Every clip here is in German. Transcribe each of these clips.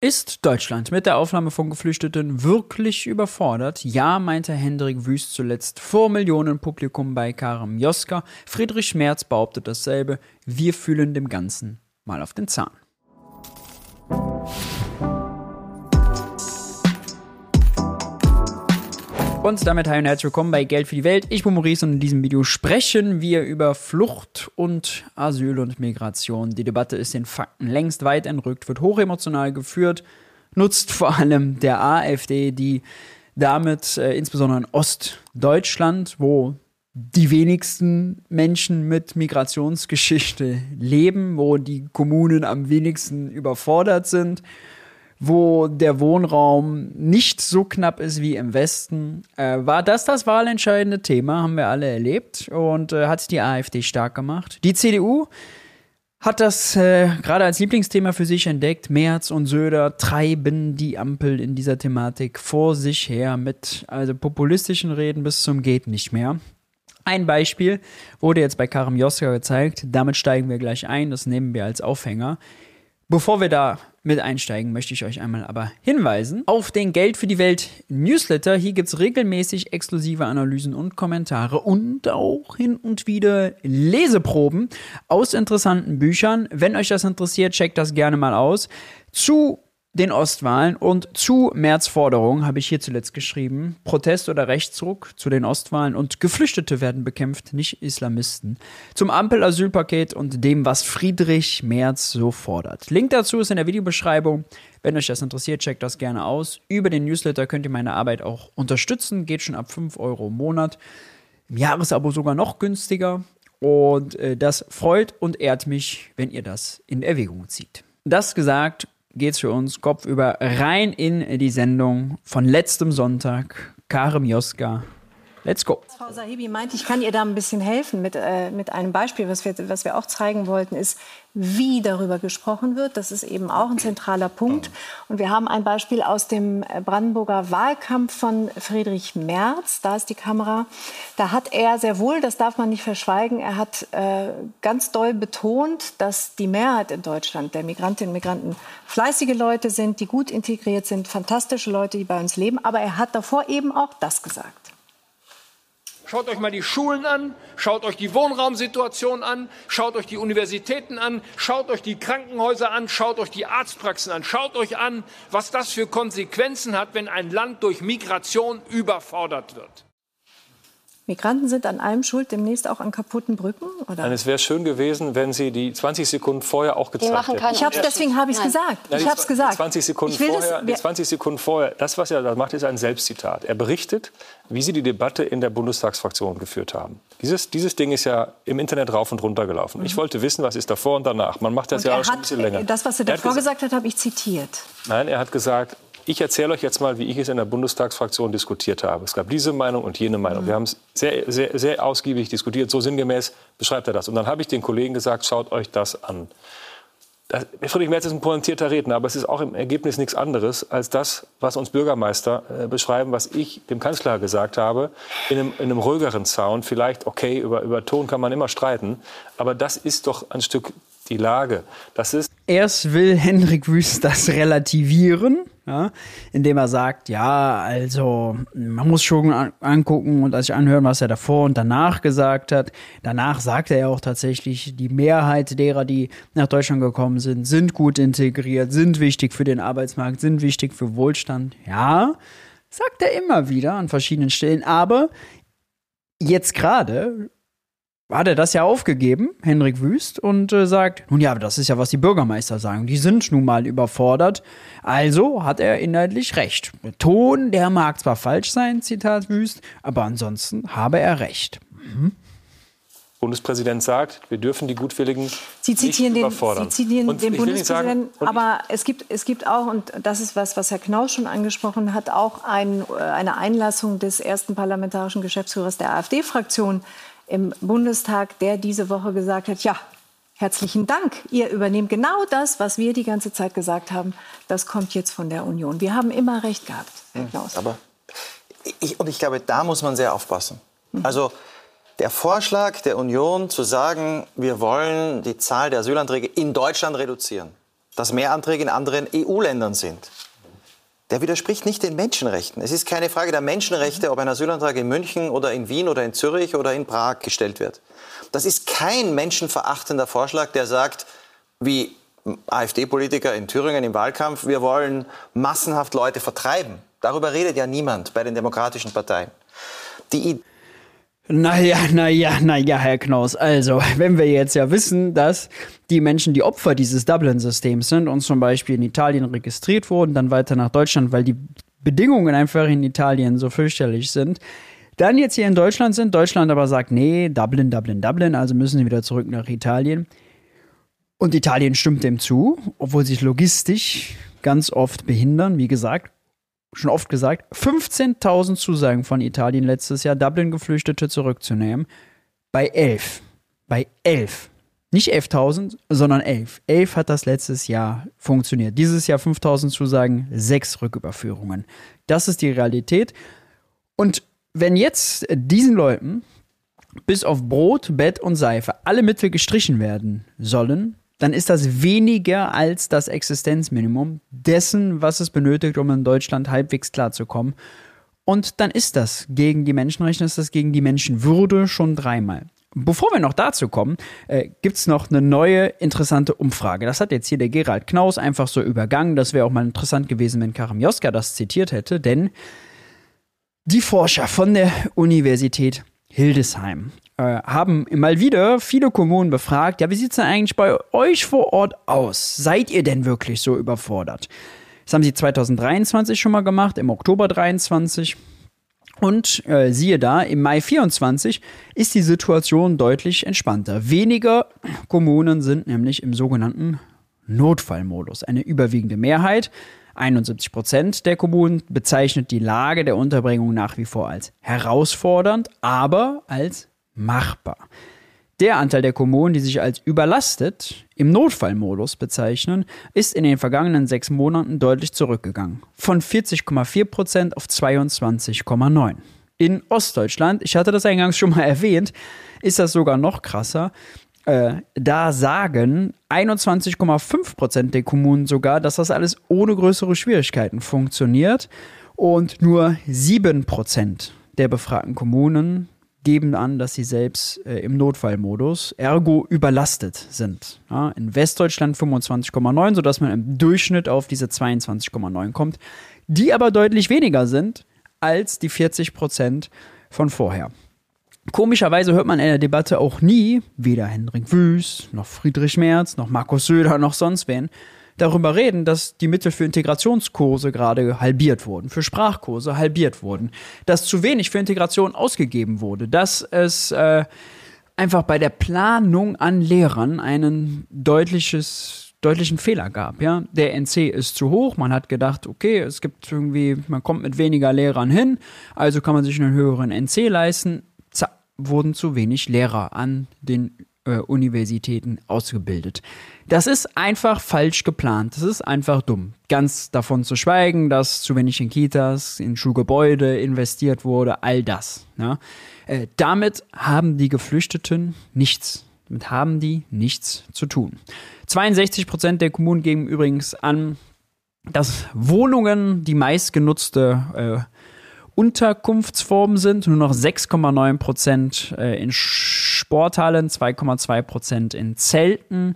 Ist Deutschland mit der Aufnahme von Geflüchteten wirklich überfordert? Ja, meinte Hendrik Wüst zuletzt vor Millionenpublikum bei Karim Joska. Friedrich Merz behauptet dasselbe. Wir fühlen dem Ganzen mal auf den Zahn. Und damit hi und herzlich willkommen bei Geld für die Welt. Ich bin Maurice und in diesem Video sprechen wir über Flucht und Asyl und Migration. Die Debatte ist den Fakten längst weit entrückt, wird hochemotional geführt, nutzt vor allem der AfD, die damit insbesondere in Ostdeutschland, wo die wenigsten Menschen mit Migrationsgeschichte leben, wo die Kommunen am wenigsten überfordert sind, wo der Wohnraum nicht so knapp ist wie im Westen, war das wahlentscheidende Thema, haben wir alle erlebt und hat die AfD stark gemacht. Die CDU hat das gerade als Lieblingsthema für sich entdeckt. Merz und Söder treiben die Ampel in dieser Thematik vor sich her mit also populistischen Reden bis zum geht nicht mehr. Ein Beispiel wurde jetzt bei Karim Joska gezeigt, damit steigen wir gleich ein, das nehmen wir als Aufhänger. Bevor wir da mit einsteigen, möchte ich euch einmal aber hinweisen auf den Geld für die Welt Newsletter. Hier gibt es regelmäßig exklusive Analysen und Kommentare und auch hin und wieder Leseproben aus interessanten Büchern. Wenn euch das interessiert, checkt das gerne mal aus. Zu den Ostwahlen und zu Merz' Forderung habe ich hier zuletzt geschrieben, Protest oder Rechtsruck zu den Ostwahlen und Geflüchtete werden bekämpft, nicht Islamisten. Zum Ampel-Asylpaket und dem, was Friedrich Merz so fordert. Link dazu ist in der Videobeschreibung. Wenn euch das interessiert, checkt das gerne aus. Über den Newsletter könnt ihr meine Arbeit auch unterstützen, geht schon ab 5 € im Monat. Im Jahresabo sogar noch günstiger und das freut und ehrt mich, wenn ihr das in Erwägung zieht. Das gesagt, geht's für uns kopfüber rein in die Sendung von letztem Sonntag. Karim Joska. Let's go. Frau Sahibi meint, ich kann ihr da ein bisschen helfen mit einem Beispiel, was wir auch zeigen wollten, ist, wie darüber gesprochen wird. Das ist eben auch ein zentraler Punkt. Und wir haben ein Beispiel aus dem Brandenburger Wahlkampf von Friedrich Merz. Da ist die Kamera. Da hat er sehr wohl, das darf man nicht verschweigen, er hat ganz doll betont, dass die Mehrheit in Deutschland der Migrantinnen und Migranten fleißige Leute sind, die gut integriert sind, fantastische Leute, die bei uns leben. Aber er hat davor eben auch das gesagt. Schaut euch mal die Schulen an, schaut euch die Wohnraumsituation an, schaut euch die Universitäten an, schaut euch die Krankenhäuser an, schaut euch die Arztpraxen an, schaut euch an, was das für Konsequenzen hat, wenn ein Land durch Migration überfordert wird. Migranten sind an allem schuld, demnächst auch an kaputten Brücken? Oder? Nein, es wäre schön gewesen, wenn Sie die 20 Sekunden vorher auch gezeigt hätten. Deswegen habe ich es gesagt. Ich habe es gesagt. 20 Sekunden vorher, das, was er da macht, ist ein Selbstzitat. Er berichtet, wie Sie die Debatte in der Bundestagsfraktion geführt haben. Dieses Ding ist ja im Internet rauf und runter gelaufen. Ich wollte wissen, was ist davor und danach. Man macht das ja auch schon ein bisschen länger. Das, was er davor gesagt hat, habe ich zitiert. Nein, er hat gesagt, ich erzähle euch jetzt mal, wie ich es in der Bundestagsfraktion diskutiert habe. Es gab diese Meinung und jene Meinung. Wir haben es sehr, sehr, sehr ausgiebig diskutiert. So sinngemäß beschreibt er das. Und dann habe ich den Kollegen gesagt, schaut euch das an. Friedrich Merz ist ein pointierter Redner, aber es ist auch im Ergebnis nichts anderes als das, was uns Bürgermeister beschreiben, was ich dem Kanzler gesagt habe, in einem ruhigeren Sound. Vielleicht, okay, über Ton kann man immer streiten, aber das ist doch ein Stück die Lage. Das ist Erst will Hendrik Wüst das relativieren, ja, indem er sagt, ja, also man muss schon angucken und sich anhören, was er davor und danach gesagt hat. Danach sagt er ja auch tatsächlich, die Mehrheit derer, die nach Deutschland gekommen sind, sind gut integriert, sind wichtig für den Arbeitsmarkt, sind wichtig für Wohlstand. Ja, sagt er immer wieder an verschiedenen Stellen, aber jetzt gerade hat er das ja aufgegeben, Hendrik Wüst, und sagt, nun ja, das ist ja, was die Bürgermeister sagen. Die sind nun mal überfordert. Also hat er inhaltlich recht. Der Ton, der mag zwar falsch sein, Zitat Wüst, aber ansonsten habe er recht. Bundespräsident sagt, wir dürfen die Gutwilligen Sie zitieren nicht überfordern. Sie zitieren den Bundespräsidenten, aber es gibt auch, und das ist was Herr Knaus schon angesprochen hat, auch eine Einlassung des ersten parlamentarischen Geschäftsführers der AfD-Fraktion im Bundestag, der diese Woche gesagt hat, ja, herzlichen Dank, ihr übernehmt genau das, was wir die ganze Zeit gesagt haben, das kommt jetzt von der Union. Wir haben immer recht gehabt, Herr Knaus. Aber ich glaube, da muss man sehr aufpassen. Also der Vorschlag der Union zu sagen, wir wollen die Zahl der Asylanträge in Deutschland reduzieren, dass mehr Anträge in anderen EU-Ländern sind. Der widerspricht nicht den Menschenrechten. Es ist keine Frage der Menschenrechte, ob ein Asylantrag in München oder in Wien oder in Zürich oder in Prag gestellt wird. Das ist kein menschenverachtender Vorschlag, der sagt, wie AfD-Politiker in Thüringen im Wahlkampf, wir wollen massenhaft Leute vertreiben. Darüber redet ja niemand bei den demokratischen Parteien. Naja, Herr Knaus. Also, wenn wir jetzt ja wissen, dass die Menschen, die Opfer dieses Dublin-Systems sind und zum Beispiel in Italien registriert wurden, dann weiter nach Deutschland, weil die Bedingungen einfach in Italien so fürchterlich sind, dann jetzt hier in Deutschland sind, Deutschland aber sagt, nee, Dublin, also müssen sie wieder zurück nach Italien. Und Italien stimmt dem zu, obwohl sich logistisch ganz oft behindern, wie gesagt. Schon oft gesagt, 15.000 Zusagen von Italien letztes Jahr, Dublin-Geflüchtete zurückzunehmen. Bei 11. Nicht 11.000, sondern 11. 11 hat das letztes Jahr funktioniert. Dieses Jahr 5.000 Zusagen, 6 Rücküberführungen. Das ist die Realität. Und wenn jetzt diesen Leuten bis auf Brot, Bett und Seife alle Mittel gestrichen werden sollen, dann ist das weniger als das Existenzminimum dessen, was es benötigt, um in Deutschland halbwegs klarzukommen. Und dann ist das gegen die Menschenrechte, ist das gegen die Menschenwürde schon 3-mal. Bevor wir noch dazu kommen, gibt es noch eine neue interessante Umfrage. Das hat jetzt hier der Gerald Knaus einfach so übergangen. Das wäre auch mal interessant gewesen, wenn Karim Joska das zitiert hätte, denn die Forscher von der Universität Hildesheim haben mal wieder viele Kommunen befragt, ja, wie sieht es denn eigentlich bei euch vor Ort aus? Seid ihr denn wirklich so überfordert? Das haben sie 2023 schon mal gemacht, im Oktober 23. Und siehe da, im Mai 24 ist die Situation deutlich entspannter. Weniger Kommunen sind nämlich im sogenannten Notfallmodus. Eine überwiegende Mehrheit, 71% der Kommunen, bezeichnet die Lage der Unterbringung nach wie vor als herausfordernd, aber als machbar. Der Anteil der Kommunen, die sich als überlastet im Notfallmodus bezeichnen, ist in den vergangenen 6 Monaten deutlich zurückgegangen. Von 40,4% auf 22,9%. In Ostdeutschland, ich hatte das eingangs schon mal erwähnt, ist das sogar noch krasser. Da sagen 21,5% der Kommunen sogar, dass das alles ohne größere Schwierigkeiten funktioniert. Und nur 7% der befragten Kommunen geben an, dass sie selbst im Notfallmodus, ergo überlastet sind. Ja, in Westdeutschland 25,9, sodass man im Durchschnitt auf diese 22,9 kommt, die aber deutlich weniger sind als die 40% von vorher. Komischerweise hört man in der Debatte auch nie, weder Hendrik Wüst, noch Friedrich Merz, noch Markus Söder, noch sonst wen, darüber reden, dass die Mittel für Integrationskurse gerade halbiert wurden, für Sprachkurse halbiert wurden, dass zu wenig für Integration ausgegeben wurde, dass es einfach bei der Planung an Lehrern einen deutlichen Fehler gab. Ja? Der NC ist zu hoch, man hat gedacht, okay, man kommt mit weniger Lehrern hin, also kann man sich einen höheren NC leisten. Wurden zu wenig Lehrer an den Universitäten ausgebildet. Das ist einfach falsch geplant. Das ist einfach dumm. Ganz davon zu schweigen, dass zu wenig in Kitas, in Schulgebäude investiert wurde, all das. Ja. Damit haben die Geflüchteten nichts. Damit haben die nichts zu tun. 62% der Kommunen geben übrigens an, dass Wohnungen die meistgenutzte Unterkunftsformen sind, nur noch 6,9% in Sporthallen, 2,2% in Zelten.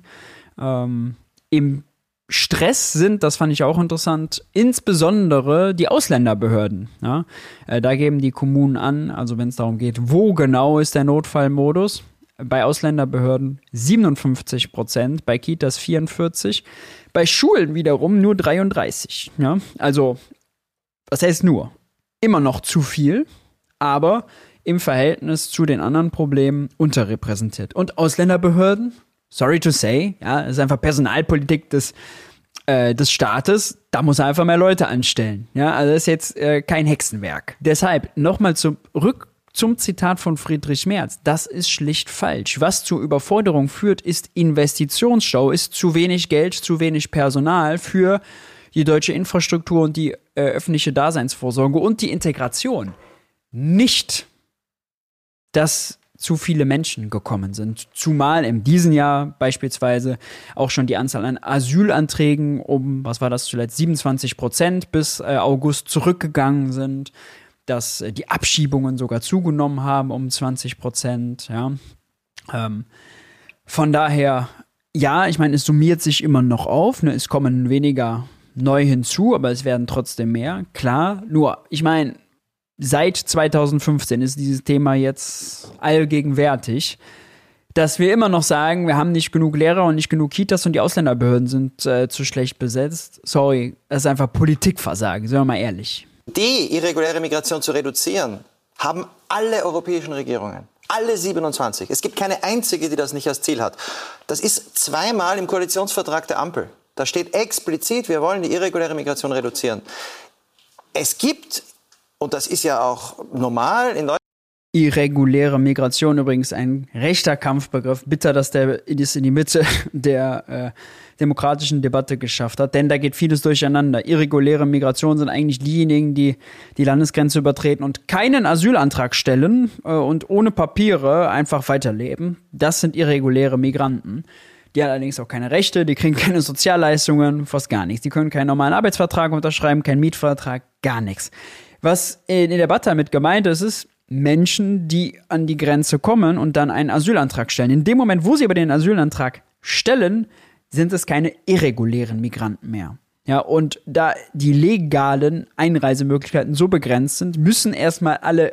Im Stress sind, das fand ich auch interessant, insbesondere die Ausländerbehörden. Ja? Da geben die Kommunen an, also wenn es darum geht, wo genau ist der Notfallmodus, bei Ausländerbehörden 57%, bei Kitas 44%, bei Schulen wiederum nur 33%. Ja? Also, was heißt nur? Immer noch zu viel, aber im Verhältnis zu den anderen Problemen unterrepräsentiert. Und Ausländerbehörden, sorry to say, ja, ist einfach Personalpolitik des Staates, da muss er einfach mehr Leute anstellen. Ja, also das ist jetzt kein Hexenwerk. Deshalb nochmal zurück zum Zitat von Friedrich Merz. Das ist schlicht falsch. Was zur Überforderung führt, ist Investitionsstau, ist zu wenig Geld, zu wenig Personal für die deutsche Infrastruktur und die öffentliche Daseinsvorsorge und die Integration. Nicht, dass zu viele Menschen gekommen sind. Zumal in diesem Jahr beispielsweise auch schon die Anzahl an Asylanträgen um, was war das zuletzt, 27% bis August zurückgegangen sind, dass die Abschiebungen sogar zugenommen haben um 20%. Ja. Von daher, ja, ich meine, es summiert sich immer noch auf, ne? Es kommen weniger neu hinzu, aber es werden trotzdem mehr. Klar, nur, ich meine, seit 2015 ist dieses Thema jetzt allgegenwärtig, dass wir immer noch sagen, wir haben nicht genug Lehrer und nicht genug Kitas und die Ausländerbehörden sind zu schlecht besetzt. Sorry, das ist einfach Politikversagen, sind wir mal ehrlich. Die irreguläre Migration zu reduzieren, haben alle europäischen Regierungen. Alle 27. Es gibt keine einzige, die das nicht als Ziel hat. Das ist zweimal im Koalitionsvertrag der Ampel. Da steht explizit, wir wollen die irreguläre Migration reduzieren. Es gibt, und das ist ja auch normal in Deutschland. Irreguläre Migration übrigens ein rechter Kampfbegriff. Bitter, dass der es in die Mitte der demokratischen Debatte geschafft hat, denn da geht vieles durcheinander. Irreguläre Migration sind eigentlich diejenigen, die die Landesgrenze übertreten und keinen Asylantrag stellen und ohne Papiere einfach weiterleben. Das sind irreguläre Migranten. Die haben allerdings auch keine Rechte, die kriegen keine Sozialleistungen, fast gar nichts. Die können keinen normalen Arbeitsvertrag unterschreiben, keinen Mietvertrag, gar nichts. Was in der Debatte damit gemeint ist, ist Menschen, die an die Grenze kommen und dann einen Asylantrag stellen. In dem Moment, wo sie aber den Asylantrag stellen, sind es keine irregulären Migranten mehr. Ja, und da die legalen Einreisemöglichkeiten so begrenzt sind, müssen erstmal alle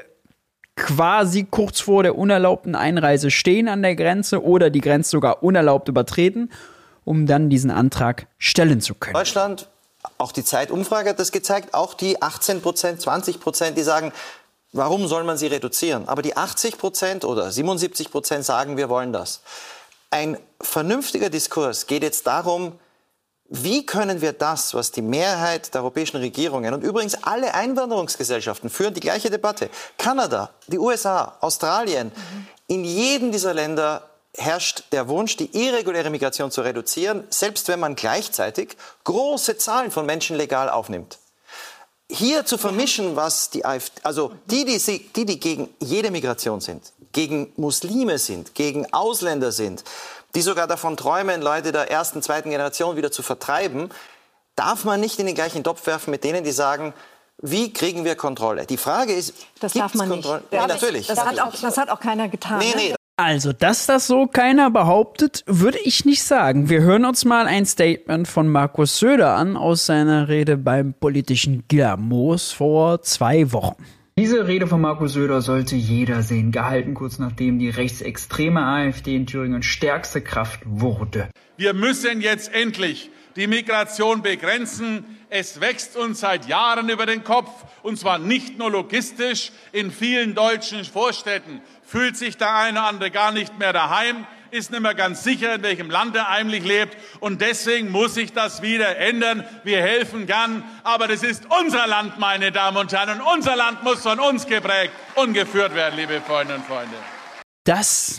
quasi kurz vor der unerlaubten Einreise stehen an der Grenze oder die Grenze sogar unerlaubt übertreten, um dann diesen Antrag stellen zu können. Deutschland, auch die Zeitumfrage hat das gezeigt, auch die 18%, 20%, die sagen, warum soll man sie reduzieren? Aber die 80% oder 77% sagen, wir wollen das. Ein vernünftiger Diskurs geht jetzt darum, wie können wir das, was die Mehrheit der europäischen Regierungen und übrigens alle Einwanderungsgesellschaften führen die gleiche Debatte. Kanada, die USA, Australien, in jedem dieser Länder herrscht der Wunsch, die irreguläre Migration zu reduzieren, selbst wenn man gleichzeitig große Zahlen von Menschen legal aufnimmt. Hier zu vermischen, was die AfD, also die gegen jede Migration sind, gegen Muslime sind, gegen Ausländer sind, die sogar davon träumen, Leute der ersten, zweiten Generation wieder zu vertreiben, darf man nicht in den gleichen Topf werfen mit denen, die sagen, wie kriegen wir Kontrolle? Die Frage ist, das darf man nicht. Ja, natürlich. Das hat auch keiner getan. Nee. Also, dass das so keiner behauptet, würde ich nicht sagen. Wir hören uns mal ein Statement von Markus Söder an aus seiner Rede beim politischen Gilamos vor 2 Wochen. Diese Rede von Markus Söder sollte jeder sehen, gehalten kurz nachdem die rechtsextreme AfD in Thüringen stärkste Kraft wurde. Wir müssen jetzt endlich die Migration begrenzen. Es wächst uns seit Jahren über den Kopf, und zwar nicht nur logistisch. In vielen deutschen Vorstädten fühlt sich der eine oder andere gar nicht mehr daheim, ist nicht mehr ganz sicher, in welchem Land er eigentlich lebt. Und deswegen muss sich das wieder ändern. Wir helfen gern, aber das ist unser Land, meine Damen und Herren. Und unser Land muss von uns geprägt und geführt werden, liebe Freundinnen und Freunde. Das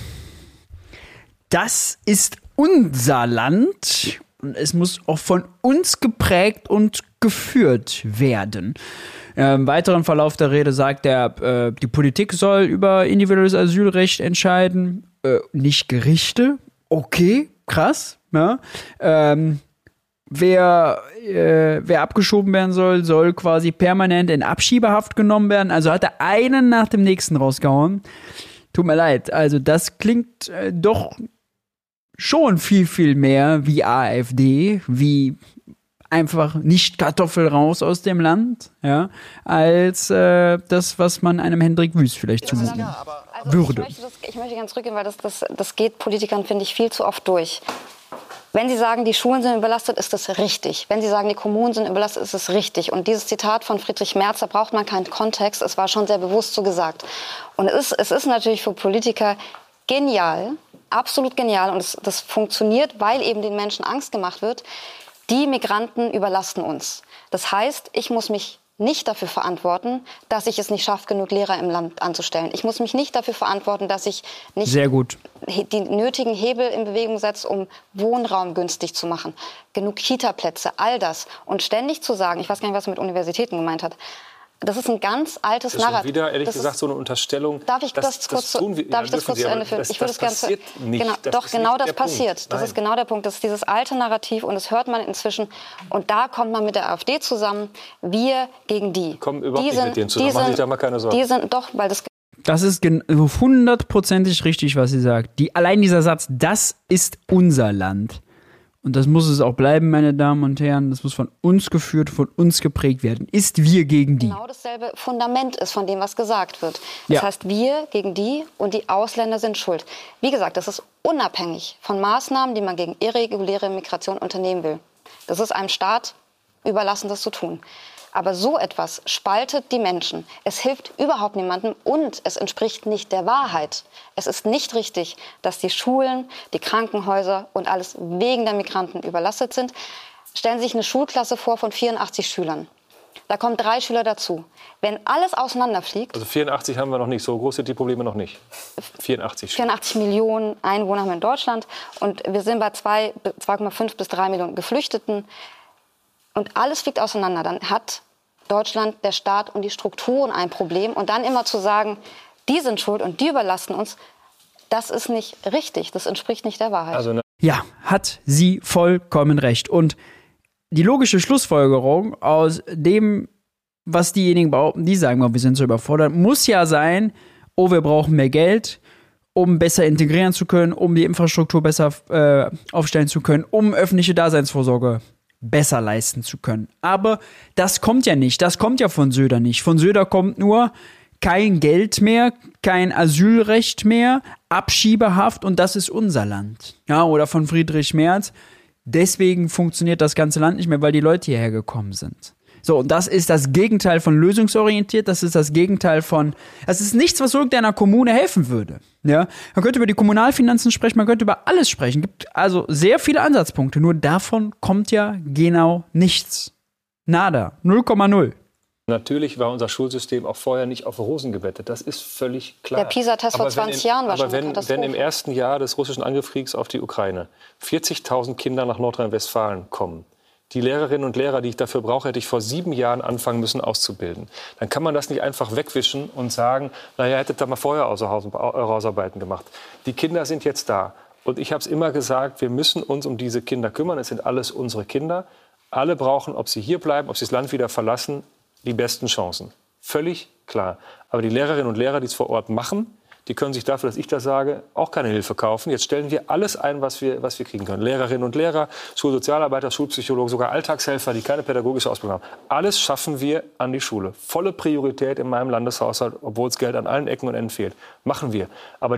ist unser Land. Und es muss auch von uns geprägt und geführt werden. Im weiteren Verlauf der Rede sagt er, die Politik soll über individuelles Asylrecht entscheiden, nicht Gerichte. Okay, krass. Ja. Wer abgeschoben werden soll, soll quasi permanent in Abschiebehaft genommen werden. Also hat er einen nach dem nächsten rausgehauen. Tut mir leid, also das klingt doch schon viel, viel mehr wie AfD, wie einfach nicht Kartoffel raus aus dem Land, ja, als das, was man einem Hendrik Wüst vielleicht zumuten würde. Ich möchte ganz zurückgehen, weil das geht Politikern, finde ich, viel zu oft durch. Wenn Sie sagen, die Schulen sind überlastet, ist das richtig. Wenn Sie sagen, die Kommunen sind überlastet, ist das richtig. Und dieses Zitat von Friedrich Merz, da braucht man keinen Kontext, es war schon sehr bewusst so gesagt. Und es ist natürlich für Politiker genial, absolut genial, und das funktioniert, weil eben den Menschen Angst gemacht wird. Die Migranten überlasten uns. Das heißt, ich muss mich nicht dafür verantworten, dass ich es nicht schaffe, genug Lehrer im Land anzustellen. Ich muss mich nicht dafür verantworten, dass ich nicht die nötigen Hebel in Bewegung setze, um Wohnraum günstig zu machen. Genug Kita-Plätze, all das. Und ständig zu sagen, ich weiß gar nicht, was er mit Universitäten gemeint hat, Das ist ein ganz altes Narrativ. Das ist wieder, ehrlich gesagt, so eine Unterstellung. Darf ich das kurz zu Ende führen? Ich würde es gerne. Genau das passiert. Das ist genau der Punkt. Das ist dieses alte Narrativ und das hört man inzwischen. Und da kommt man mit der AfD zusammen. Wir gegen die. Kommen überhaupt nicht mit denen zusammen. Machen sich da mal keine Sorgen. Die sind doch, weil das ist 100%ig richtig, was sie sagt. Allein dieser Satz, das ist unser Land. Und das muss es auch bleiben, meine Damen und Herren. Das muss von uns geführt, von uns geprägt werden. Ist wir gegen die. Genau dasselbe Fundament ist von dem, was gesagt wird. Das heißt, wir gegen die und die Ausländer sind schuld. Wie gesagt, das ist unabhängig von Maßnahmen, die man gegen irreguläre Migration unternehmen will. Das ist einem Staat überlassen, das zu tun. Aber so etwas spaltet die Menschen. Es hilft überhaupt niemandem und es entspricht nicht der Wahrheit. Es ist nicht richtig, dass die Schulen, die Krankenhäuser und alles wegen der Migranten überlastet sind. Stellen Sie sich eine Schulklasse vor von 84 Schülern. Da kommen 3 Schüler dazu. Wenn alles auseinanderfliegt... Also 84 haben wir noch nicht, so groß sind die Probleme noch nicht. 84 Millionen Einwohner haben wir in Deutschland und wir sind bei 2,5 bis 3 Millionen Geflüchteten. Und alles fliegt auseinander, dann hat Deutschland, der Staat und die Strukturen ein Problem. Und dann immer zu sagen, die sind schuld und die überlasten uns, das ist nicht richtig, das entspricht nicht der Wahrheit. Ja, hat sie vollkommen recht. Und die logische Schlussfolgerung aus dem, was diejenigen behaupten, die sagen, wir sind so überfordert, muss ja sein, wir brauchen mehr Geld, um besser integrieren zu können, um die Infrastruktur besser aufstellen zu können, um öffentliche Daseinsvorsorge besser leisten zu können. Aber das kommt ja nicht. Das kommt ja von Söder nicht. Von Söder kommt nur kein Geld mehr, kein Asylrecht mehr, Abschiebehaft und das ist unser Land. Ja, oder von Friedrich Merz. Deswegen funktioniert das ganze Land nicht mehr, weil die Leute hierher gekommen sind. So, und das ist das Gegenteil von lösungsorientiert, das ist das Gegenteil von, das ist nichts, was irgendeiner Kommune helfen würde. Ja, man könnte über die Kommunalfinanzen sprechen, man könnte über alles sprechen, gibt also sehr viele Ansatzpunkte, nur davon kommt ja genau nichts. Nada, 0,0. Natürlich war unser Schulsystem auch vorher nicht auf Rosen gebettet, das ist völlig klar. Der PISA-Test vor 20 Jahren war schon eine Katastrophe. Wenn im ersten Jahr des russischen Angriffskriegs auf die Ukraine 40.000 Kinder nach Nordrhein-Westfalen kommen, die Lehrerinnen und Lehrer, die ich dafür brauche, hätte ich vor 7 Jahren anfangen müssen auszubilden. Dann kann man das nicht einfach wegwischen und sagen, naja, hättet ihr mal vorher eure Hausarbeiten gemacht. Die Kinder sind jetzt da. Und ich habe es immer gesagt, wir müssen uns um diese Kinder kümmern. Es sind alles unsere Kinder. Alle brauchen, ob sie hier bleiben, ob sie das Land wieder verlassen, die besten Chancen. Völlig klar. Aber die Lehrerinnen und Lehrer, die es vor Ort machen, die können sich dafür, dass ich das sage, auch keine Hilfe kaufen. Jetzt stellen wir alles ein, was wir kriegen können. Lehrerinnen und Lehrer, Schulsozialarbeiter, Schulpsychologen, sogar Alltagshelfer, die keine pädagogische Ausbildung haben. Alles schaffen wir an die Schule. Volle Priorität in meinem Landeshaushalt, obwohl es Geld an allen Ecken und Enden fehlt. Machen wir. Aber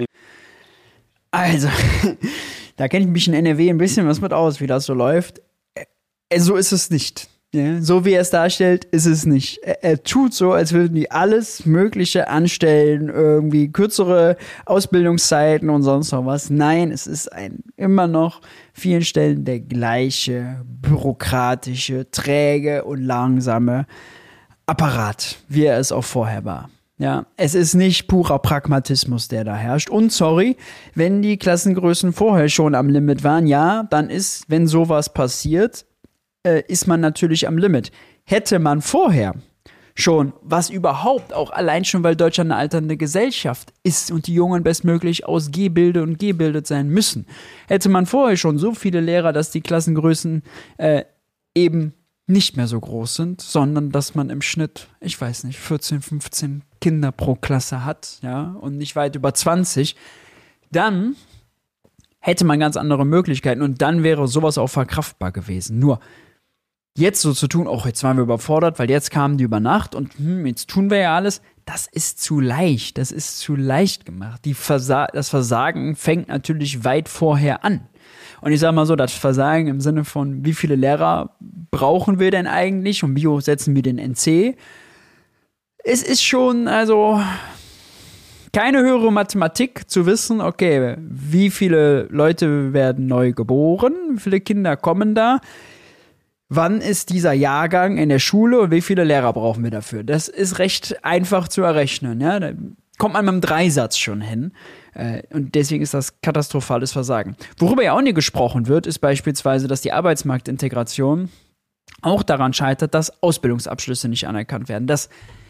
also, da kenne ich mich in NRW ein bisschen was mit aus, wie das so läuft. So ist es nicht. Ja, so wie er es darstellt, ist es nicht. Er tut so, als würden die alles Mögliche anstellen, irgendwie kürzere Ausbildungszeiten und sonst noch was. Nein, es ist immer noch vielen Stellen der gleiche bürokratische, träge und langsame Apparat, wie er es auch vorher war. Ja, es ist nicht purer Pragmatismus, der da herrscht. Und sorry, wenn die Klassengrößen vorher schon am Limit waren, ja, dann ist, wenn sowas passiert, ist man natürlich am Limit. Hätte man vorher schon, was überhaupt auch allein schon, weil Deutschland eine alternde Gesellschaft ist und die Jungen bestmöglich ausgebildet sein müssen, hätte man vorher schon so viele Lehrer, dass die Klassengrößen eben nicht mehr so groß sind, sondern dass man im Schnitt, ich weiß nicht, 14, 15 Kinder pro Klasse hat, ja, und nicht weit über 20, dann hätte man ganz andere Möglichkeiten und dann wäre sowas auch verkraftbar gewesen. Nur jetzt so zu tun, jetzt waren wir überfordert, weil jetzt kamen die über Nacht und jetzt tun wir ja alles, das ist zu leicht, das ist zu leicht gemacht. Das Versagen fängt natürlich weit vorher an. Und ich sage mal so, das Versagen im Sinne von, wie viele Lehrer brauchen wir denn eigentlich und wie hoch setzen wir den NC? Es ist schon, also keine höhere Mathematik zu wissen, okay, wie viele Leute werden neu geboren, wie viele Kinder kommen da, wann ist dieser Jahrgang in der Schule und wie viele Lehrer brauchen wir dafür? Das ist recht einfach zu errechnen, ja, da kommt man mit einem Dreisatz schon hin und deswegen ist das katastrophales Versagen. Worüber ja auch nie gesprochen wird, ist beispielsweise, dass die Arbeitsmarktintegration auch daran scheitert, dass Ausbildungsabschlüsse nicht anerkannt werden, dass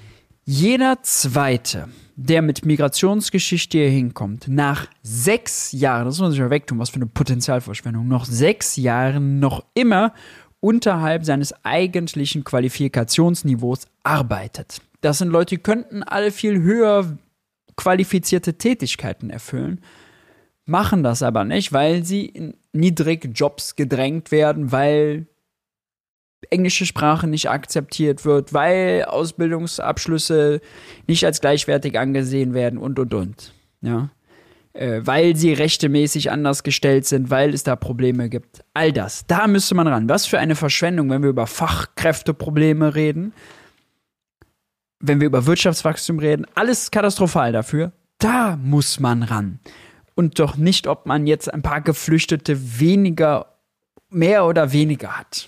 Jeder Zweite, der mit Migrationsgeschichte hier hinkommt, nach 6 Jahren, das muss man sich mal wegtun, was für eine Potenzialverschwendung, nach 6 Jahren noch immer unterhalb seines eigentlichen Qualifikationsniveaus arbeitet. Das sind Leute, die könnten alle viel höher qualifizierte Tätigkeiten erfüllen, machen das aber nicht, weil sie in niedrige Jobs gedrängt werden, weil englische Sprache nicht akzeptiert wird, weil Ausbildungsabschlüsse nicht als gleichwertig angesehen werden und. Ja? Weil sie rechtemäßig anders gestellt sind, weil es da Probleme gibt. All das, da müsste man ran. Was für eine Verschwendung, wenn wir über Fachkräfteprobleme reden, wenn wir über Wirtschaftswachstum reden, alles katastrophal dafür. Da muss man ran. Und doch nicht, ob man jetzt ein paar Geflüchtete mehr oder weniger hat.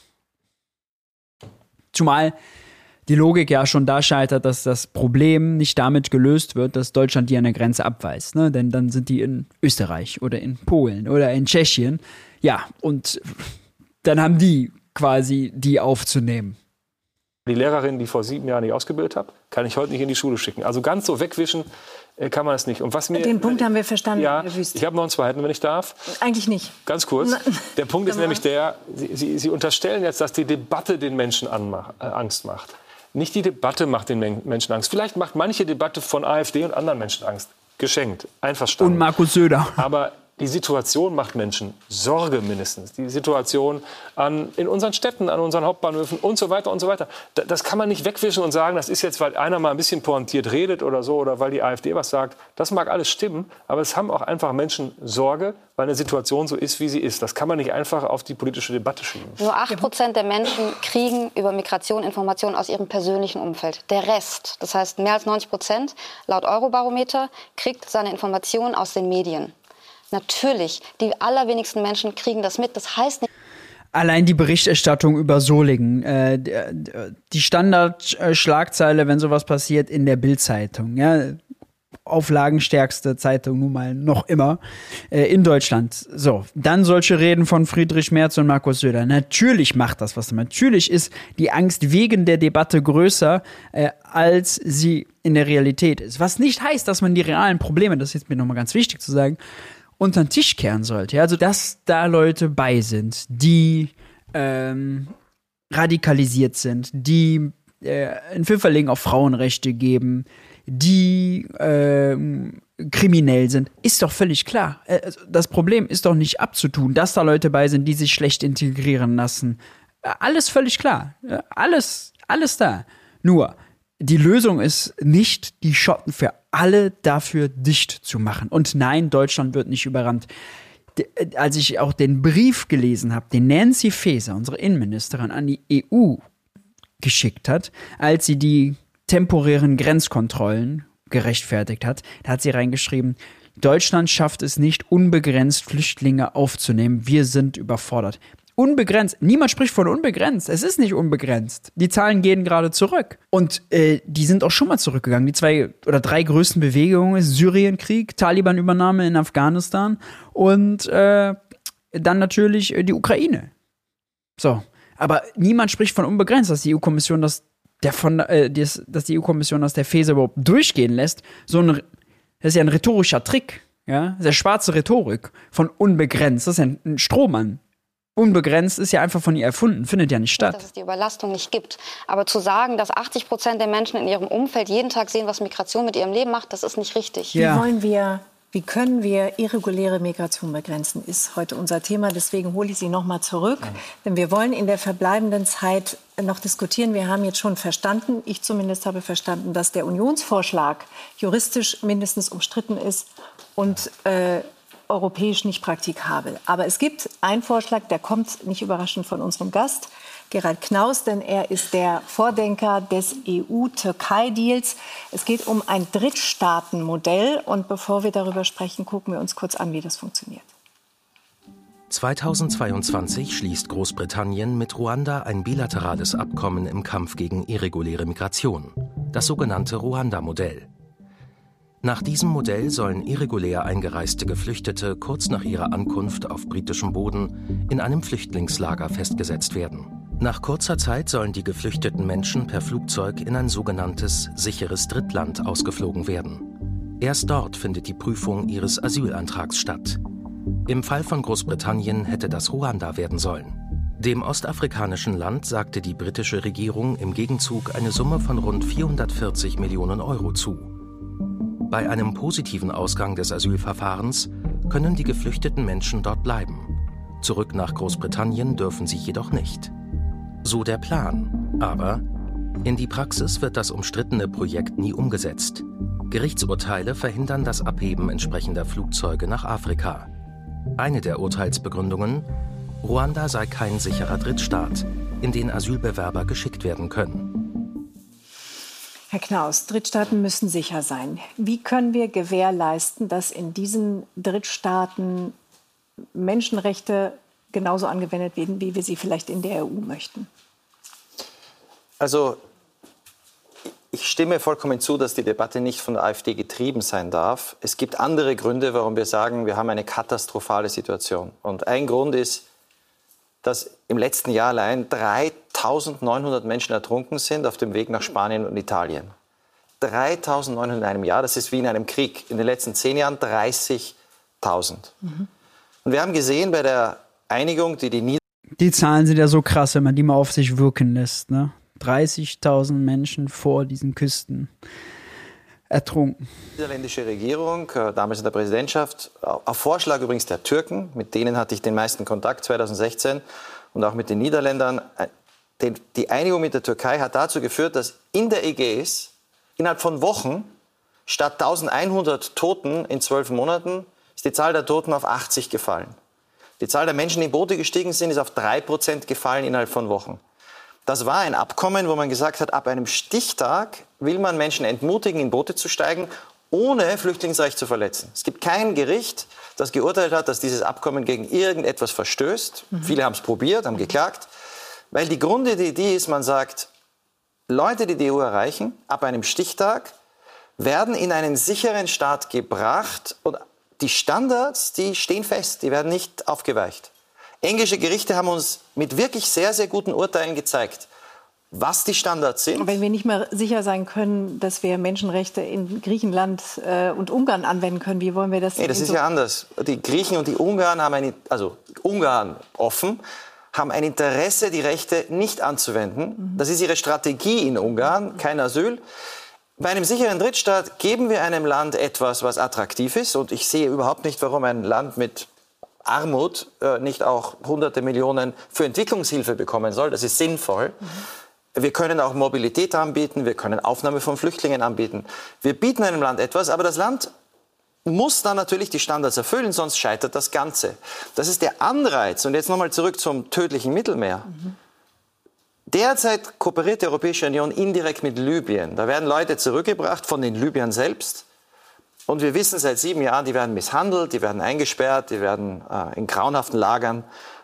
Zumal die Logik ja schon da scheitert, dass das Problem nicht damit gelöst wird, dass Deutschland die an der Grenze abweist. Ne? Denn dann sind die in Österreich oder in Polen oder in Tschechien. Ja, und dann haben die quasi die aufzunehmen. Die Lehrerin, die ich vor 7 Jahren nicht ausgebildet habe, kann ich heute nicht in die Schule schicken. Also ganz so wegwischen kann man es nicht. Und was mir, den Punkt haben wir verstanden. Ja, ich habe noch einen zweiten, wenn ich darf. Eigentlich nicht. Ganz kurz. Der Punkt ist nämlich der, Sie unterstellen jetzt, dass die Debatte den Menschen Angst macht. Nicht die Debatte macht den Menschen Angst. Vielleicht macht manche Debatte von AfD und anderen Menschen Angst. Geschenkt, einverstanden. Und Markus Söder. Aber die Situation macht Menschen Sorge mindestens. Die Situation in unseren Städten, an unseren Hauptbahnhöfen und so weiter und so weiter. Das kann man nicht wegwischen und sagen, das ist jetzt, weil einer mal ein bisschen pointiert redet oder so oder weil die AfD was sagt. Das mag alles stimmen, aber es haben auch einfach Menschen Sorge, weil eine Situation so ist, wie sie ist. Das kann man nicht einfach auf die politische Debatte schieben. Nur 8% der Menschen kriegen über Migration Informationen aus ihrem persönlichen Umfeld. Der Rest, das heißt mehr als 90%, laut Eurobarometer, kriegt seine Informationen aus den Medien. Natürlich, die allerwenigsten Menschen kriegen das mit. Das heißt nicht. Allein die Berichterstattung über Solingen, die Standardschlagzeile, wenn sowas passiert, in der Bild-Zeitung, ja, auflagenstärkste Zeitung nun mal noch immer in Deutschland. So, dann solche Reden von Friedrich Merz und Markus Söder. Natürlich macht das was. Natürlich ist die Angst wegen der Debatte größer, als sie in der Realität ist. Was nicht heißt, dass man die realen Probleme, das ist jetzt mir nochmal ganz wichtig zu sagen, unter den Tisch kehren sollte. Also, dass da Leute bei sind, die radikalisiert sind, die ein Pfifferling auf Frauenrechte geben, die kriminell sind, ist doch völlig klar. Das Problem ist doch nicht abzutun, dass da Leute bei sind, die sich schlecht integrieren lassen. Alles völlig klar. Alles da. Nur, die Lösung ist nicht, die Schotten für alle dafür dicht zu machen. Und nein, Deutschland wird nicht überrannt. Als ich auch den Brief gelesen habe, den Nancy Faeser, unsere Innenministerin, an die EU geschickt hat, als sie die temporären Grenzkontrollen gerechtfertigt hat, da hat sie reingeschrieben, Deutschland schafft es nicht, unbegrenzt Flüchtlinge aufzunehmen. Wir sind überfordert. Unbegrenzt. Niemand spricht von unbegrenzt. Es ist nicht unbegrenzt. Die Zahlen gehen gerade zurück. Und die sind auch schon mal zurückgegangen. Die 2 oder 3 größten Bewegungen ist Syrienkrieg, Taliban-Übernahme in Afghanistan und dann natürlich die Ukraine. So. Aber niemand spricht von unbegrenzt, dass die EU-Kommission dass die EU-Kommission das der Faeser überhaupt durchgehen lässt. Das ist ja ein rhetorischer Trick. Ja? Das ist ja schwarze Rhetorik von unbegrenzt. Das ist ja ein Strohmann. Unbegrenzt ist ja einfach von ihr erfunden, findet ja nicht statt. Dass es die Überlastung nicht gibt. Aber zu sagen, dass 80% der Menschen in ihrem Umfeld jeden Tag sehen, was Migration mit ihrem Leben macht, das ist nicht richtig. Ja. Wie können wir irreguläre Migration begrenzen, ist heute unser Thema. Deswegen hole ich Sie noch mal zurück. Denn wir wollen in der verbleibenden Zeit noch diskutieren. Wir haben jetzt schon verstanden, ich zumindest habe verstanden, dass der Unionsvorschlag juristisch mindestens umstritten ist und europäisch nicht praktikabel. Aber es gibt einen Vorschlag, der kommt nicht überraschend von unserem Gast, Gerald Knaus, denn er ist der Vordenker des EU-Türkei-Deals. Es geht um ein Drittstaatenmodell. Und bevor wir darüber sprechen, gucken wir uns kurz an, wie das funktioniert. 2022 schließt Großbritannien mit Ruanda ein bilaterales Abkommen im Kampf gegen irreguläre Migration, das sogenannte Ruanda-Modell. Nach diesem Modell sollen irregulär eingereiste Geflüchtete kurz nach ihrer Ankunft auf britischem Boden in einem Flüchtlingslager festgesetzt werden. Nach kurzer Zeit sollen die geflüchteten Menschen per Flugzeug in ein sogenanntes sicheres Drittland ausgeflogen werden. Erst dort findet die Prüfung ihres Asylantrags statt. Im Fall von Großbritannien hätte das Ruanda werden sollen. Dem ostafrikanischen Land sagte die britische Regierung im Gegenzug eine Summe von rund 440 Millionen Euro zu. Bei einem positiven Ausgang des Asylverfahrens können die geflüchteten Menschen dort bleiben. Zurück nach Großbritannien dürfen sie jedoch nicht. So der Plan. Aber in die Praxis wird das umstrittene Projekt nie umgesetzt. Gerichtsurteile verhindern das Abheben entsprechender Flugzeuge nach Afrika. Eine der Urteilsbegründungen: Ruanda sei kein sicherer Drittstaat, in den Asylbewerber geschickt werden können. Herr Knaus, Drittstaaten müssen sicher sein. Wie können wir gewährleisten, dass in diesen Drittstaaten Menschenrechte genauso angewendet werden, wie wir sie vielleicht in der EU möchten? Also ich stimme vollkommen zu, dass die Debatte nicht von der AfD getrieben sein darf. Es gibt andere Gründe, warum wir sagen, wir haben eine katastrophale Situation. Und ein Grund ist, dass im letzten Jahr allein 3.900 Menschen ertrunken sind auf dem Weg nach Spanien und Italien. 3.900 in einem Jahr, das ist wie in einem Krieg. In den letzten 10 Jahren 30.000. Und wir haben gesehen bei der Einigung, die Zahlen sind ja so krass, wenn man die mal auf sich wirken lässt, ne? 30.000 Menschen vor diesen Küsten ertrunken. Die niederländische Regierung, damals in der Präsidentschaft, auf Vorschlag übrigens der Türken, mit denen hatte ich den meisten Kontakt 2016 und auch mit den Niederländern, die Einigung mit der Türkei hat dazu geführt, dass in der Ägäis innerhalb von Wochen statt 1.100 Toten in 12 Monaten ist die Zahl der Toten auf 80 gefallen. Die Zahl der Menschen, die in Boote gestiegen sind, ist auf 3% gefallen innerhalb von Wochen. Das war ein Abkommen, wo man gesagt hat, ab einem Stichtag will man Menschen entmutigen, in Boote zu steigen, ohne Flüchtlingsrecht zu verletzen. Es gibt kein Gericht, das geurteilt hat, dass dieses Abkommen gegen irgendetwas verstößt. Viele haben es probiert, haben geklagt. Weil die Grundidee ist, man sagt, Leute, die die EU erreichen, ab einem Stichtag, werden in einen sicheren Staat gebracht und die Standards, die stehen fest, die werden nicht aufgeweicht. Englische Gerichte haben uns mit wirklich sehr, sehr guten Urteilen gezeigt, was die Standards sind. Wenn wir nicht mehr sicher sein können, dass wir Menschenrechte in Griechenland und Ungarn anwenden können, wie wollen wir das? Nee, das ist ja anders. Die Griechen und die Ungarn haben Ungarn offen, haben ein Interesse, die Rechte nicht anzuwenden. Das ist ihre Strategie in Ungarn, kein Asyl. Bei einem sicheren Drittstaat geben wir einem Land etwas, was attraktiv ist. Und ich sehe überhaupt nicht, warum ein Land mit Armut nicht auch hunderte Millionen für Entwicklungshilfe bekommen soll. Das ist sinnvoll. Wir können auch Mobilität anbieten, wir können Aufnahme von Flüchtlingen anbieten. Wir bieten einem Land etwas, aber das Land muss dann natürlich die Standards erfüllen, sonst scheitert das Ganze. Das ist der Anreiz. Und jetzt nochmal zurück zum tödlichen Mittelmeer. Derzeit kooperiert die Europäische Union indirekt mit Libyen. Da werden Leute zurückgebracht von den Libyern selbst. Und wir wissen seit 7 Jahren, die werden misshandelt, die werden eingesperrt, die werden in grauenhaften Lagern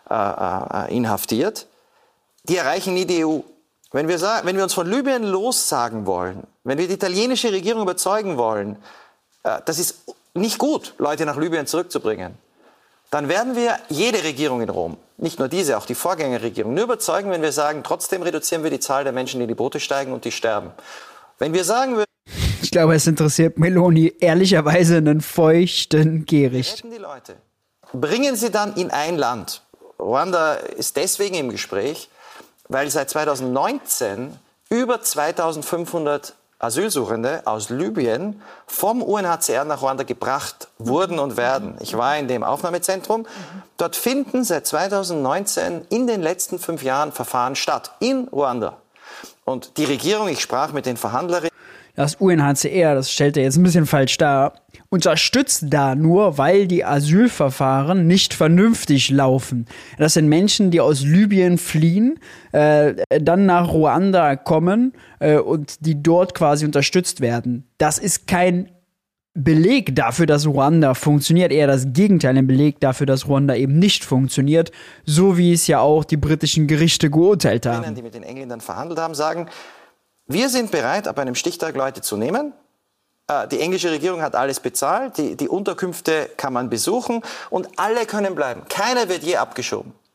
inhaftiert. Die erreichen nie die EU. Wenn wir uns von Libyen lossagen wollen, wenn wir die italienische Regierung überzeugen wollen, das ist nicht gut, Leute nach Libyen zurückzubringen, dann werden wir jede Regierung in Rom, nicht nur diese, auch die Vorgängerregierung, nur überzeugen, wenn wir sagen, trotzdem reduzieren wir die Zahl der Menschen, die in die Boote steigen und die sterben. Wenn wir sagen würden, ich glaube, es interessiert Meloni ehrlicherweise einen feuchten Kehricht. retten die Leute, bringen sie dann in ein Land. Ruanda ist deswegen im Gespräch, weil seit 2019 über 2.500 Asylsuchende aus Libyen vom UNHCR nach Ruanda gebracht wurden und werden. Ich war in dem Aufnahmezentrum. Dort finden seit 2019 in den letzten 5 Jahren Verfahren statt, in Ruanda. Und die Regierung, ich sprach mit den Verhandlerinnen. Das UNHCR, das stellt er jetzt ein bisschen falsch dar, unterstützt da nur, weil die Asylverfahren nicht vernünftig laufen. Das sind Menschen, die aus Libyen fliehen, dann nach Ruanda kommen und die dort quasi unterstützt werden. Das ist kein Beleg dafür, dass Ruanda funktioniert, eher das Gegenteil, ein Beleg dafür, dass Ruanda eben nicht funktioniert, so wie es ja auch die britischen Gerichte geurteilt haben. Die mit den Engländern verhandelt haben, sagen, wir sind bereit, ab einem Stichtag Leute zu nehmen. Die englische Regierung hat alles bezahlt, die Unterkünfte kann man besuchen und alle können bleiben. Keiner wird je abgeschoben.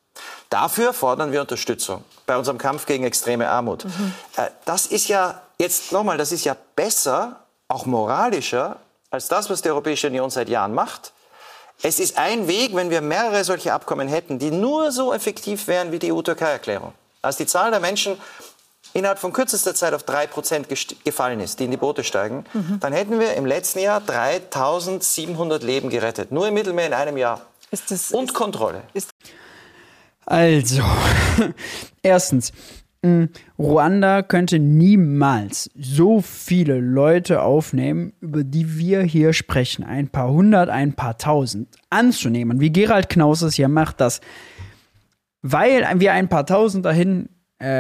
Dafür fordern wir Unterstützung bei unserem Kampf gegen extreme Armut. Das ist ja, jetzt nochmal, das ist ja besser, auch moralischer, als das, was die Europäische Union seit Jahren macht. Es ist ein Weg, wenn wir mehrere solche Abkommen hätten, die nur so effektiv wären wie die EU-Türkei-Erklärung. Als die Zahl der Menschen innerhalb von kürzester Zeit auf 3% gefallen ist, die in die Boote steigen, dann hätten wir im letzten Jahr 3.700 Leben gerettet. Nur im Mittelmeer in einem Jahr. Und Kontrolle. Also, erstens, Ruanda könnte niemals so viele Leute aufnehmen, über die wir hier sprechen. Ein paar hundert, ein paar tausend anzunehmen. Wie Gerald Knaus es hier macht, das, weil wir ein paar tausend dahin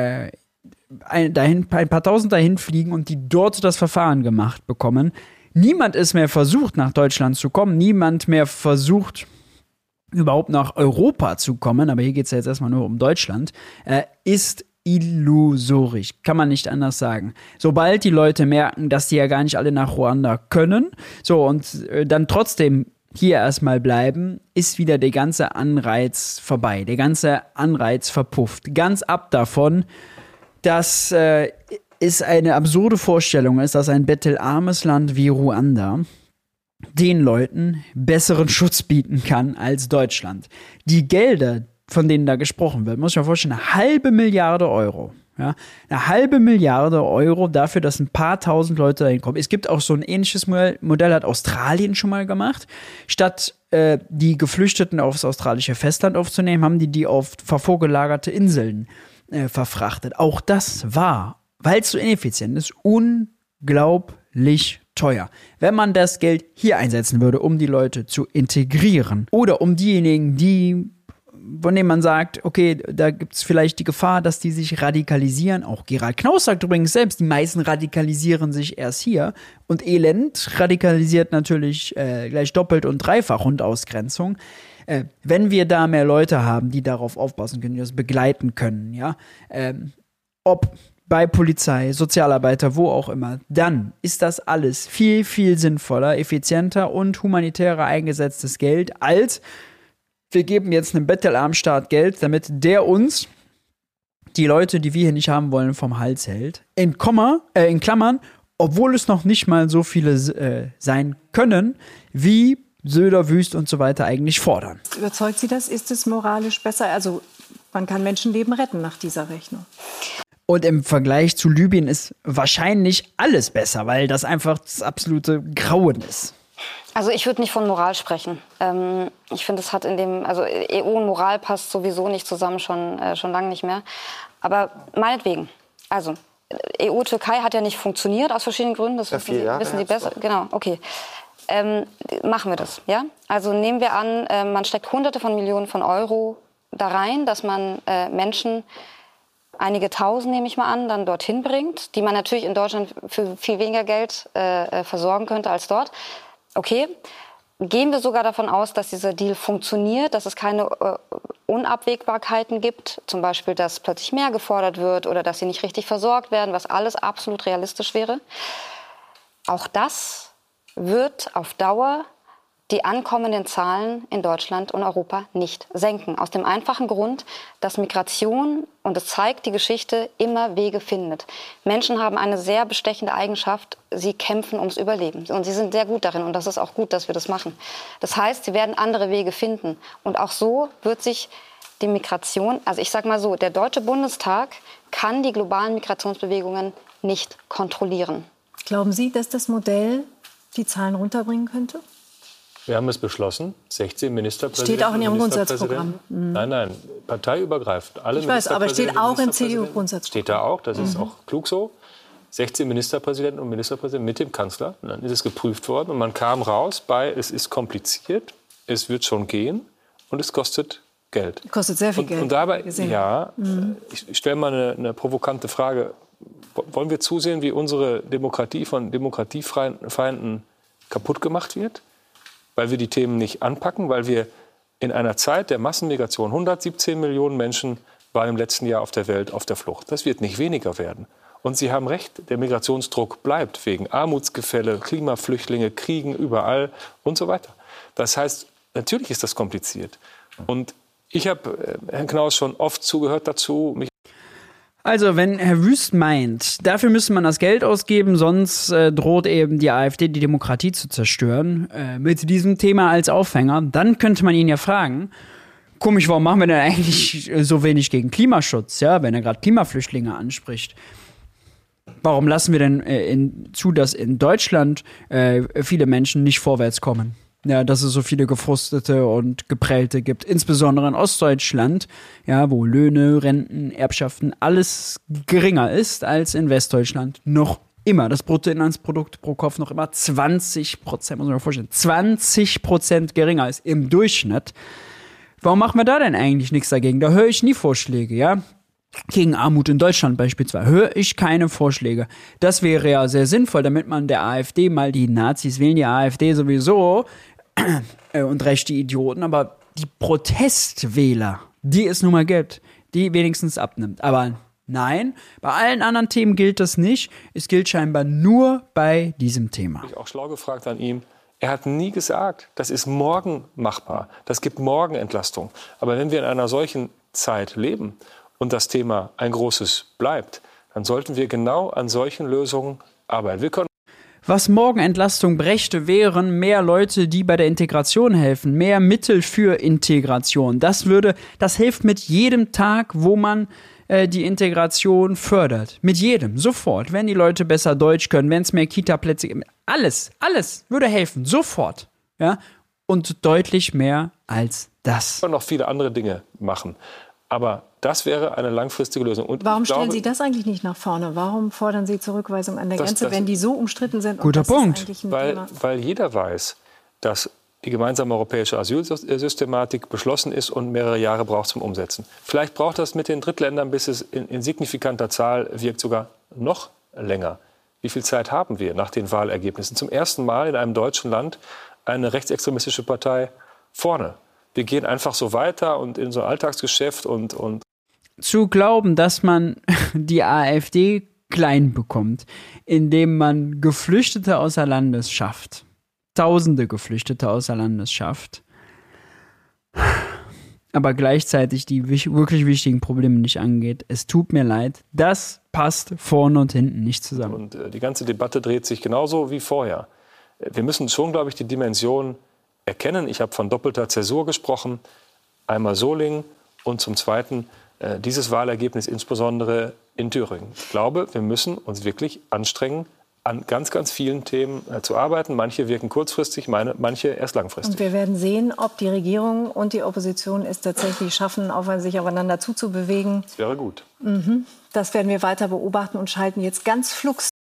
fliegen und die dort das Verfahren gemacht bekommen. Niemand ist mehr versucht, nach Deutschland zu kommen. Niemand mehr versucht, überhaupt nach Europa zu kommen. Aber hier geht es ja jetzt erstmal nur um Deutschland. Ist illusorisch. Kann man nicht anders sagen. Sobald die Leute merken, dass die ja gar nicht alle nach Ruanda können, so und dann trotzdem hier erstmal bleiben, ist wieder der ganze Anreiz vorbei. Der ganze Anreiz verpufft. Ganz ab davon, dass es eine absurde Vorstellung ist, dass ein bettelarmes Land wie Ruanda den Leuten besseren Schutz bieten kann als Deutschland. Die Gelder, von denen da gesprochen wird, muss ich mir vorstellen, 1,5 Milliarde Euro. Ja, 1,5 Milliarde Euro dafür, dass ein paar tausend Leute dahin kommen. Es gibt auch so ein ähnliches Modell, hat Australien schon mal gemacht. Statt die Geflüchteten aufs australische Festland aufzunehmen, haben die auf vorgelagerte Inseln verfrachtet. Auch das war, weil es so ineffizient ist, unglaublich teuer. Wenn man das Geld hier einsetzen würde, um die Leute zu integrieren oder um diejenigen, von denen man sagt, okay, da gibt es vielleicht die Gefahr, dass die sich radikalisieren. Auch Gerald Knaus sagt übrigens selbst, die meisten radikalisieren sich erst hier. Und Elend radikalisiert natürlich gleich doppelt und dreifach und Ausgrenzung. Wenn wir da mehr Leute haben, die darauf aufpassen können, die das begleiten können, ja, ob bei Polizei, Sozialarbeiter, wo auch immer, dann ist das alles viel, viel sinnvoller, effizienter und humanitärer eingesetztes Geld, als wir geben jetzt einem bettelarmen Staat Geld, damit der uns die Leute, die wir hier nicht haben wollen, vom Hals hält. In Klammern, obwohl es noch nicht mal so viele sein können, wie Söder, Wüst und so weiter eigentlich fordern. Überzeugt Sie das? Ist es moralisch besser? Also man kann Menschenleben retten nach dieser Rechnung. Und im Vergleich zu Libyen ist wahrscheinlich alles besser, weil das einfach das absolute Grauen ist. Also ich würde nicht von Moral sprechen. Ich finde, es hat also EU und Moral passt sowieso nicht zusammen, schon lange nicht mehr. Aber meinetwegen. Also EU-Türkei hat ja nicht funktioniert aus verschiedenen Gründen. Das wissen Sie besser. Genau, okay. Machen wir das, ja? Also nehmen wir an, man steckt Hunderte von Millionen von Euro da rein, dass man Menschen, einige Tausend nehme ich mal an, dann dorthin bringt, die man natürlich in Deutschland für viel weniger Geld versorgen könnte als dort. Okay, gehen wir sogar davon aus, dass dieser Deal funktioniert, dass es keine Unabwägbarkeiten gibt, zum Beispiel, dass plötzlich mehr gefordert wird oder dass sie nicht richtig versorgt werden, was alles absolut realistisch wäre. Auch das wird auf Dauer die ankommenden Zahlen in Deutschland und Europa nicht senken. Aus dem einfachen Grund, dass Migration, und das zeigt die Geschichte, immer Wege findet. Menschen haben eine sehr bestechende Eigenschaft, sie kämpfen ums Überleben. Und sie sind sehr gut darin und das ist auch gut, dass wir das machen. Das heißt, sie werden andere Wege finden. Und auch so wird sich die Migration, also ich sage mal so, der Deutsche Bundestag kann die globalen Migrationsbewegungen nicht kontrollieren. Glauben Sie, dass das Modell die Zahlen runterbringen könnte? Wir haben es beschlossen, 16 Ministerpräsidenten. Steht auch in Ihrem Grundsatzprogramm. Nein, parteiübergreifend. Alle ich weiß, aber steht auch im CDU-Grundsatzprogramm. Steht da auch, das ist auch klug so. 16 Ministerpräsidenten und Ministerpräsidenten mit dem Kanzler. Und dann ist es geprüft worden und man kam raus bei, es ist kompliziert, es wird schon gehen und es kostet Geld. Kostet sehr viel Geld. Und dabei, ich stelle mal eine provokante Frage. Wollen wir zusehen, wie unsere Demokratie von Demokratiefeinden kaputt gemacht wird? Weil wir die Themen nicht anpacken, weil wir in einer Zeit der Massenmigration, 117 Millionen Menschen waren im letzten Jahr auf der Welt auf der Flucht. Das wird nicht weniger werden. Und Sie haben recht, der Migrationsdruck bleibt wegen Armutsgefälle, Klimaflüchtlinge, Kriegen überall und so weiter. Das heißt, natürlich ist das kompliziert. Und Ich habe Herrn Knaus schon oft zugehört dazu. Also, wenn Herr Wüst meint, dafür müsste man das Geld ausgeben, sonst droht eben die AfD die Demokratie zu zerstören, mit diesem Thema als Aufhänger, dann könnte man ihn ja fragen, komisch, warum machen wir denn eigentlich so wenig gegen Klimaschutz, ja, wenn er gerade Klimaflüchtlinge anspricht? Warum lassen wir denn zu, dass in Deutschland viele Menschen nicht vorwärts kommen? Ja, dass es so viele Gefrustete und Geprellte gibt, insbesondere in Ostdeutschland, ja, wo Löhne, Renten, Erbschaften, alles geringer ist als in Westdeutschland. Noch immer. Das Bruttoinlandsprodukt pro Kopf noch immer 20%, muss man sich vorstellen, 20% geringer ist im Durchschnitt. Warum machen wir da denn eigentlich nichts dagegen? Da höre ich nie Vorschläge, ja? Gegen Armut in Deutschland beispielsweise höre ich keine Vorschläge. Das wäre ja sehr sinnvoll, damit man der AfD mal, die Nazis wählen die AfD sowieso und rechte Idioten, aber die Protestwähler, die es nun mal gibt, die wenigstens abnimmt. Aber nein, bei allen anderen Themen gilt das nicht. Es gilt scheinbar nur bei diesem Thema. Ich habe auch schlau gefragt an ihm. Er hat nie gesagt, das ist morgen machbar. Das gibt morgen Entlastung. Aber wenn wir in einer solchen Zeit leben und das Thema ein großes bleibt, dann sollten wir genau an solchen Lösungen arbeiten. Wir können Was morgen Entlastung brächte, wären mehr Leute, die bei der Integration helfen, mehr Mittel für Integration. Das hilft mit jedem Tag, wo man die Integration fördert. Mit jedem, sofort. Wenn die Leute besser Deutsch können, wenn es mehr Kita-Plätze gibt, alles würde helfen, sofort. Ja? Und deutlich mehr als das. Wir können noch viele andere Dinge machen. Aber das wäre eine langfristige Lösung. Und warum stellen Sie das eigentlich nicht nach vorne? Warum fordern Sie Zurückweisung an der Grenze, wenn die so umstritten sind? Guter Punkt. Weil jeder weiß, dass die gemeinsame europäische Asylsystematik beschlossen ist und mehrere Jahre braucht zum Umsetzen. Vielleicht braucht das mit den Drittländern, bis es in signifikanter Zahl wirkt, sogar noch länger. Wie viel Zeit haben wir nach den Wahlergebnissen? Zum ersten Mal in einem deutschen Land eine rechtsextremistische Partei vorne. Wir gehen einfach so weiter und in so ein Alltagsgeschäft und zu glauben, dass man die AfD klein bekommt, indem man Geflüchtete außer Landes schafft, Tausende Geflüchtete außer Landes schafft, aber gleichzeitig die wirklich wichtigen Probleme nicht angeht. Es tut mir leid, das passt vorne und hinten nicht zusammen. Und die ganze Debatte dreht sich genauso wie vorher. Wir müssen schon, glaube ich, die Dimension erkennen. Ich habe von doppelter Zäsur gesprochen. Einmal Solingen und zum Zweiten dieses Wahlergebnis insbesondere in Thüringen. Ich glaube, wir müssen uns wirklich anstrengen, an ganz, ganz vielen Themen zu arbeiten. Manche wirken kurzfristig, manche erst langfristig. Und wir werden sehen, ob die Regierung und die Opposition es tatsächlich schaffen, sich aufeinander zuzubewegen. Das wäre gut. Das werden wir weiter beobachten und schalten jetzt ganz flugs.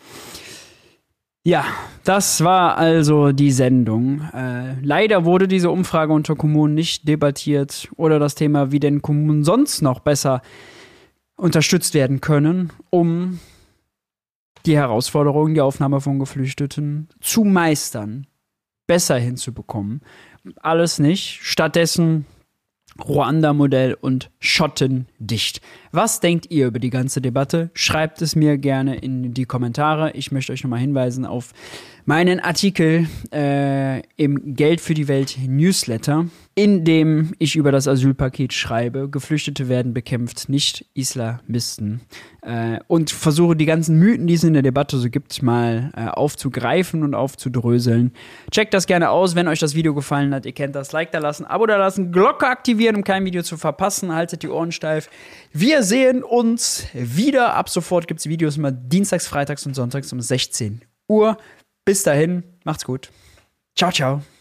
Ja, das war also die Sendung. Leider wurde diese Umfrage unter Kommunen nicht debattiert oder das Thema, wie denn Kommunen sonst noch besser unterstützt werden können, um die Herausforderungen, die Aufnahme von Geflüchteten zu meistern, besser hinzubekommen. Alles nicht. Stattdessen Ruanda-Modell und schottendicht. Was denkt ihr über die ganze Debatte? Schreibt es mir gerne in die Kommentare. Ich möchte euch nochmal hinweisen auf meinen Artikel im Geld für die Welt Newsletter, in dem ich über das Asylpaket schreibe. Geflüchtete werden bekämpft, nicht Islamisten. Und versuche die ganzen Mythen, die es in der Debatte so gibt, mal aufzugreifen und aufzudröseln. Checkt das gerne aus, wenn euch das Video gefallen hat. Ihr kennt das. Like da lassen, Abo da lassen, Glocke aktivieren, um kein Video zu verpassen. Haltet die Ohren steif. Wir sehen uns wieder. Ab sofort gibt es Videos immer dienstags, freitags und sonntags um 16 Uhr. Bis dahin, macht's gut. Ciao, ciao.